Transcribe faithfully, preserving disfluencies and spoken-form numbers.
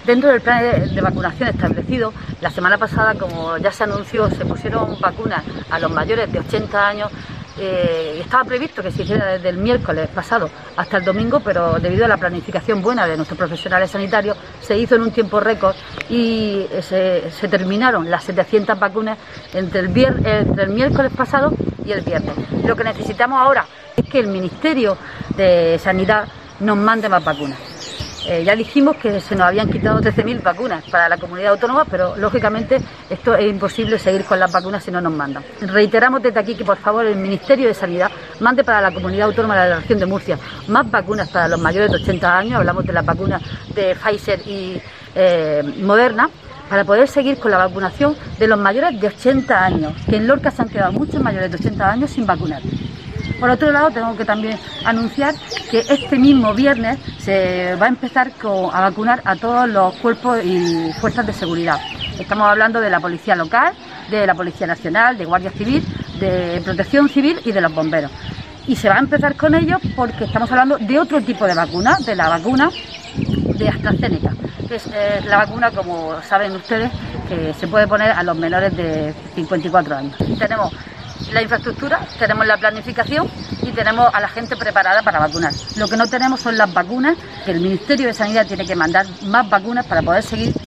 Dentro del plan de, de vacunación establecido, la semana pasada, como ya se anunció, se pusieron vacunas a los mayores de ochenta años. Eh, estaba previsto que se hiciera desde el miércoles pasado hasta el domingo, pero debido a la planificación buena de nuestros profesionales sanitarios, se hizo en un tiempo récord y se, se terminaron las setecientas vacunas entre el, vier, entre el miércoles pasado y el viernes. Lo que necesitamos ahora es que el Ministerio de Sanidad nos mande más vacunas. Eh, ya dijimos que se nos habían quitado trece mil vacunas para la comunidad autónoma, pero lógicamente esto es imposible seguir con las vacunas si no nos mandan. Reiteramos desde aquí que por favor el Ministerio de Sanidad mande para la comunidad autónoma de la región de Murcia más vacunas para los mayores de ochenta años, hablamos de las vacunas de Pfizer y eh, Moderna, para poder seguir con la vacunación de los mayores de ochenta años, que en Lorca se han quedado muchos mayores de ochenta años sin vacunar. Por otro lado, tengo que también anunciar que este mismo viernes se va a empezar con, a vacunar a todos los cuerpos y fuerzas de seguridad. Estamos hablando de la Policía Local, de la Policía Nacional, de Guardia Civil, de Protección Civil y de los bomberos. Y se va a empezar con ellos porque estamos hablando de otro tipo de vacuna, de la vacuna de AstraZeneca, que es eh, la vacuna, como saben ustedes, que se puede poner a los menores de cincuenta y cuatro años. Tenemos la infraestructura, tenemos la planificación y tenemos a la gente preparada para vacunar. Lo que no tenemos son las vacunas, que el Ministerio de Sanidad tiene que mandar más vacunas para poder seguir